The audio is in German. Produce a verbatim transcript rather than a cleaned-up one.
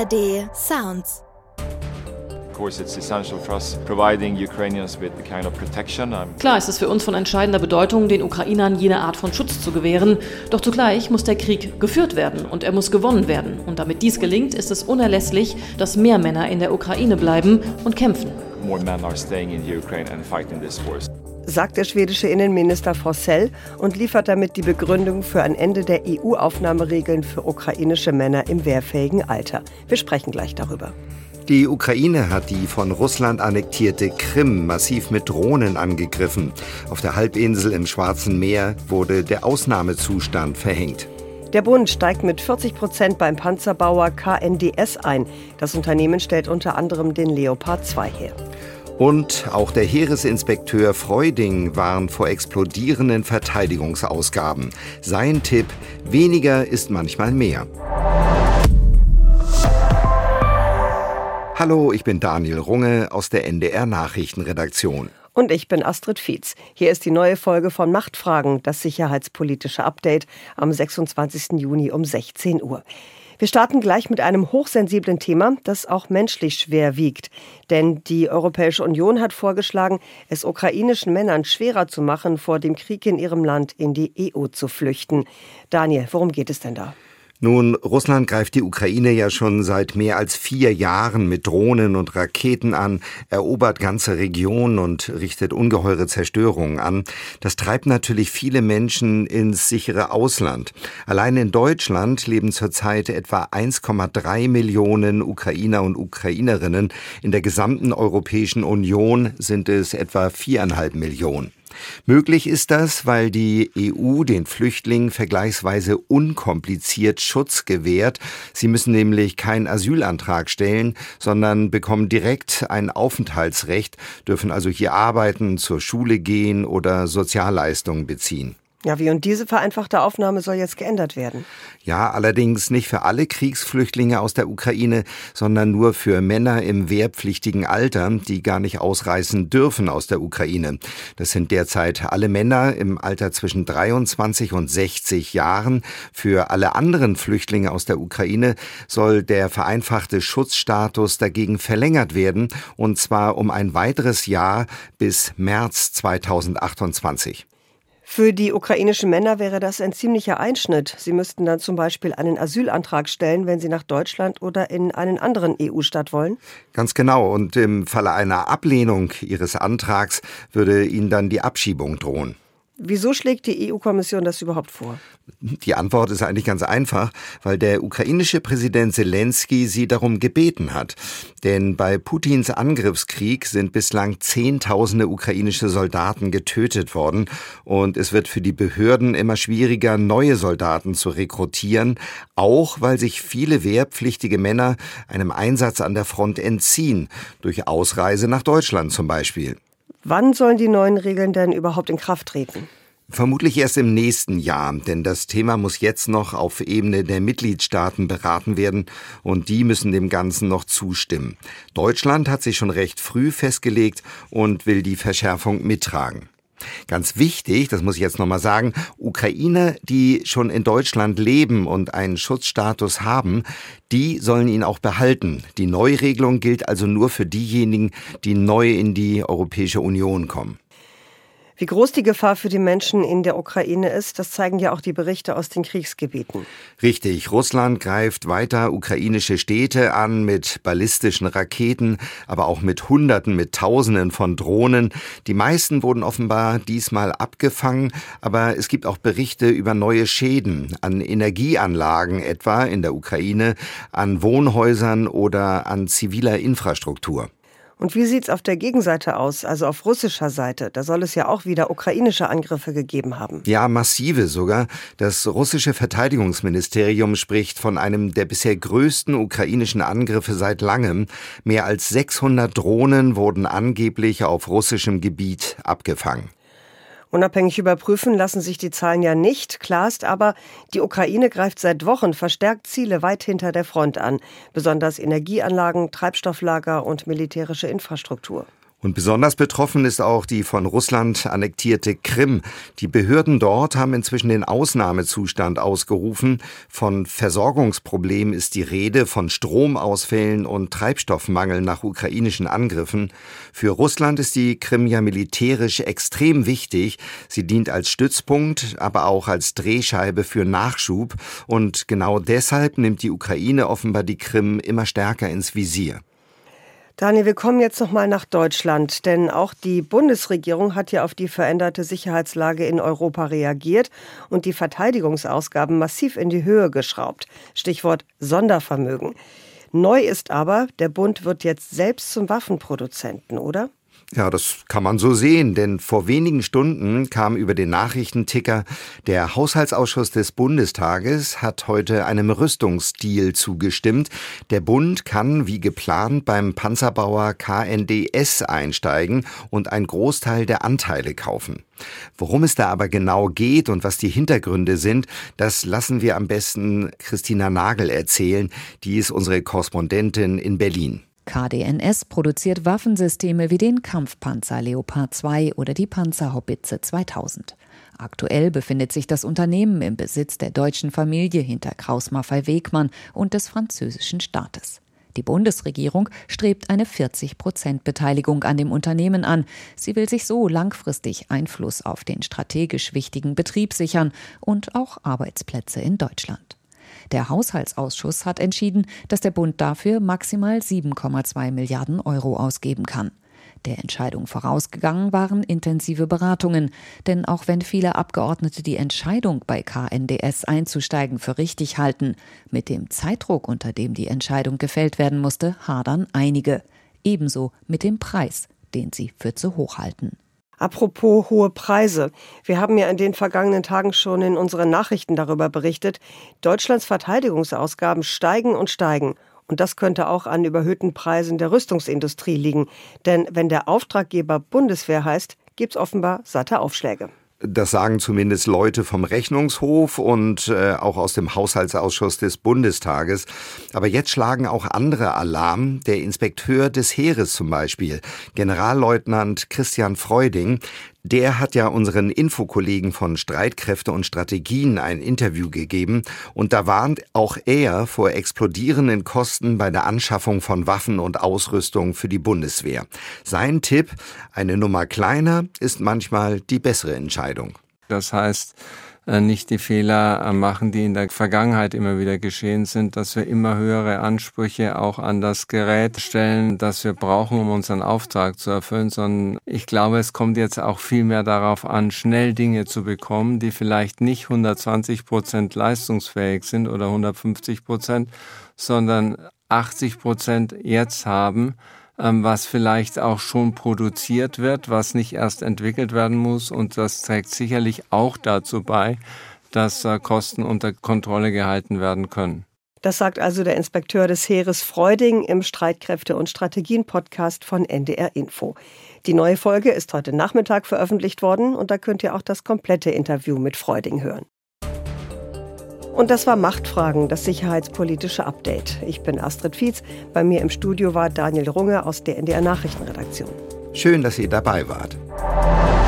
A R D Sounds. Klar ist es für uns von entscheidender Bedeutung, den Ukrainern jene Art von Schutz zu gewähren. Doch zugleich muss der Krieg geführt werden und er muss gewonnen werden. Und damit dies gelingt, ist es unerlässlich, dass mehr Männer in der Ukraine bleiben und kämpfen. Sagt der schwedische Innenminister Forssell und liefert damit die Begründung für ein Ende der E U-Aufnahmeregeln für ukrainische Männer im wehrfähigen Alter. Wir sprechen gleich darüber. Die Ukraine hat die von Russland annektierte Krim massiv mit Drohnen angegriffen. Auf der Halbinsel im Schwarzen Meer wurde der Ausnahmezustand verhängt. Der Bund steigt mit vierzig Prozent beim Panzerbauer K N D S ein. Das Unternehmen stellt unter anderem den Leopard zwei her. Und auch der Heeresinspekteur Freuding warnt vor explodierenden Verteidigungsausgaben. Sein Tipp: weniger ist manchmal mehr. Hallo, ich bin Daniel Runge aus der N D R-Nachrichtenredaktion. Und ich bin Astrid Fietz. Hier ist die neue Folge von Machtfragen, das sicherheitspolitische Update am sechsundzwanzigsten Juni um sechzehn Uhr. Wir starten gleich mit einem hochsensiblen Thema, das auch menschlich schwer wiegt. Denn die Europäische Union hat vorgeschlagen, es ukrainischen Männern schwerer zu machen, vor dem Krieg in ihrem Land in die E U zu flüchten. Daniel, worum geht es denn da? Nun, Russland greift die Ukraine ja schon seit mehr als vier Jahren mit Drohnen und Raketen an, erobert ganze Regionen und richtet ungeheure Zerstörungen an. Das treibt natürlich viele Menschen ins sichere Ausland. Allein in Deutschland leben zurzeit etwa eins Komma drei Millionen Ukrainer und Ukrainerinnen. In der gesamten Europäischen Union sind es etwa viereinhalb Millionen. Möglich ist das, weil die E U den Flüchtlingen vergleichsweise unkompliziert Schutz gewährt. Sie müssen nämlich keinen Asylantrag stellen, sondern bekommen direkt ein Aufenthaltsrecht, dürfen also hier arbeiten, zur Schule gehen oder Sozialleistungen beziehen. Ja, wie und diese vereinfachte Aufnahme soll jetzt geändert werden? Ja, allerdings nicht für alle Kriegsflüchtlinge aus der Ukraine, sondern nur für Männer im wehrpflichtigen Alter, die gar nicht ausreisen dürfen aus der Ukraine. Das sind derzeit alle Männer im Alter zwischen dreiundzwanzig und sechzig Jahren. Für alle anderen Flüchtlinge aus der Ukraine soll der vereinfachte Schutzstatus dagegen verlängert werden, und zwar um ein weiteres Jahr bis März zweitausendachtundzwanzig. Für die ukrainischen Männer wäre das ein ziemlicher Einschnitt. Sie müssten dann zum Beispiel einen Asylantrag stellen, wenn sie nach Deutschland oder in einen anderen E U-Staat wollen? Ganz genau. Und im Falle einer Ablehnung ihres Antrags würde ihnen dann die Abschiebung drohen. Wieso schlägt die E U-Kommission das überhaupt vor? Die Antwort ist eigentlich ganz einfach, weil der ukrainische Präsident Selenskyj sie darum gebeten hat. Denn bei Putins Angriffskrieg sind bislang Zehntausende ukrainische Soldaten getötet worden. Und es wird für die Behörden immer schwieriger, neue Soldaten zu rekrutieren, auch weil sich viele wehrpflichtige Männer einem Einsatz an der Front entziehen, durch Ausreise nach Deutschland zum Beispiel. Wann sollen die neuen Regeln denn überhaupt in Kraft treten? Vermutlich erst im nächsten Jahr, denn das Thema muss jetzt noch auf Ebene der Mitgliedstaaten beraten werden und die müssen dem Ganzen noch zustimmen. Deutschland hat sich schon recht früh festgelegt und will die Verschärfung mittragen. Ganz wichtig, das muss ich jetzt nochmal sagen, Ukrainer, die schon in Deutschland leben und einen Schutzstatus haben, die sollen ihn auch behalten. Die Neuregelung gilt also nur für diejenigen, die neu in die Europäische Union kommen. Wie groß die Gefahr für die Menschen in der Ukraine ist, das zeigen ja auch die Berichte aus den Kriegsgebieten. Richtig, Russland greift weiter ukrainische Städte an mit ballistischen Raketen, aber auch mit Hunderten, mit Tausenden von Drohnen. Die meisten wurden offenbar diesmal abgefangen, aber es gibt auch Berichte über neue Schäden an Energieanlagen, etwa in der Ukraine, an Wohnhäusern oder an ziviler Infrastruktur. Und wie sieht's auf der Gegenseite aus, also auf russischer Seite? Da soll es ja auch wieder ukrainische Angriffe gegeben haben. Ja, massive sogar. Das russische Verteidigungsministerium spricht von einem der bisher größten ukrainischen Angriffe seit langem. Mehr als sechshundert Drohnen wurden angeblich auf russischem Gebiet abgefangen. Unabhängig überprüfen lassen sich die Zahlen ja nicht. Klar ist aber, die Ukraine greift seit Wochen verstärkt Ziele weit hinter der Front an. Besonders Energieanlagen, Treibstofflager und militärische Infrastruktur. Und besonders betroffen ist auch die von Russland annektierte Krim. Die Behörden dort haben inzwischen den Ausnahmezustand ausgerufen. Von Versorgungsproblemen ist die Rede, von Stromausfällen und Treibstoffmangel nach ukrainischen Angriffen. Für Russland ist die Krim ja militärisch extrem wichtig. Sie dient als Stützpunkt, aber auch als Drehscheibe für Nachschub. Und genau deshalb nimmt die Ukraine offenbar die Krim immer stärker ins Visier. Daniel, wir kommen jetzt noch mal nach Deutschland, denn auch die Bundesregierung hat ja auf die veränderte Sicherheitslage in Europa reagiert und die Verteidigungsausgaben massiv in die Höhe geschraubt. Stichwort Sondervermögen. Neu ist aber, der Bund wird jetzt selbst zum Waffenproduzenten, oder? Ja, das kann man so sehen, denn vor wenigen Stunden kam über den Nachrichtenticker, der Haushaltsausschuss des Bundestages hat heute einem Rüstungsdeal zugestimmt. Der Bund kann wie geplant beim Panzerbauer K N D S einsteigen und einen Großteil der Anteile kaufen. Worum es da aber genau geht und was die Hintergründe sind, das lassen wir am besten Christina Nagel erzählen. Die ist unsere Korrespondentin in Berlin. K D N S produziert Waffensysteme wie den Kampfpanzer Leopard zwei oder die Panzerhaubitze zweitausend. Aktuell befindet sich das Unternehmen im Besitz der deutschen Familie hinter Krauss-Maffei-Wegmann und des französischen Staates. Die Bundesregierung strebt eine vierzig Prozent Beteiligung an dem Unternehmen an. Sie will sich so langfristig Einfluss auf den strategisch wichtigen Betrieb sichern und auch Arbeitsplätze in Deutschland. Der Haushaltsausschuss hat entschieden, dass der Bund dafür maximal sieben Komma zwei Milliarden Euro ausgeben kann. Der Entscheidung vorausgegangen waren intensive Beratungen. Denn auch wenn viele Abgeordnete die Entscheidung, bei K N D S einzusteigen, für richtig halten, mit dem Zeitdruck, unter dem die Entscheidung gefällt werden musste, hadern einige. Ebenso mit dem Preis, den sie für zu hoch halten. Apropos hohe Preise. Wir haben ja in den vergangenen Tagen schon in unseren Nachrichten darüber berichtet. Deutschlands Verteidigungsausgaben steigen und steigen. Und das könnte auch an überhöhten Preisen der Rüstungsindustrie liegen. Denn wenn der Auftraggeber Bundeswehr heißt, gibt's offenbar satte Aufschläge. Das sagen zumindest Leute vom Rechnungshof und äh, auch aus dem Haushaltsausschuss des Bundestages. Aber jetzt schlagen auch andere Alarm. Der Inspekteur des Heeres zum Beispiel, Generalleutnant Christian Freuding, der hat ja unseren Infokollegen von Streitkräfte und Strategien ein Interview gegeben. Und da warnt auch er vor explodierenden Kosten bei der Anschaffung von Waffen und Ausrüstung für die Bundeswehr. Sein Tipp, eine Nummer kleiner ist manchmal die bessere Entscheidung. Das heißt, nicht die Fehler machen, die in der Vergangenheit immer wieder geschehen sind, dass wir immer höhere Ansprüche auch an das Gerät stellen, das wir brauchen, um unseren Auftrag zu erfüllen, sondern ich glaube, es kommt jetzt auch viel mehr darauf an, schnell Dinge zu bekommen, die vielleicht nicht hundertzwanzig Prozent leistungsfähig sind oder hundertfünfzig Prozent, sondern achtzig Prozent jetzt haben, was vielleicht auch schon produziert wird, was nicht erst entwickelt werden muss. Und das trägt sicherlich auch dazu bei, dass Kosten unter Kontrolle gehalten werden können. Das sagt also der Inspekteur des Heeres Freuding im Streitkräfte- und Strategien-Podcast von N D R Info. Die neue Folge ist heute Nachmittag veröffentlicht worden und da könnt ihr auch das komplette Interview mit Freuding hören. Und das war Machtfragen, das sicherheitspolitische Update. Ich bin Astrid Fietz. Bei mir im Studio war Daniel Runge aus der N D R Nachrichtenredaktion. Schön, dass ihr dabei wart.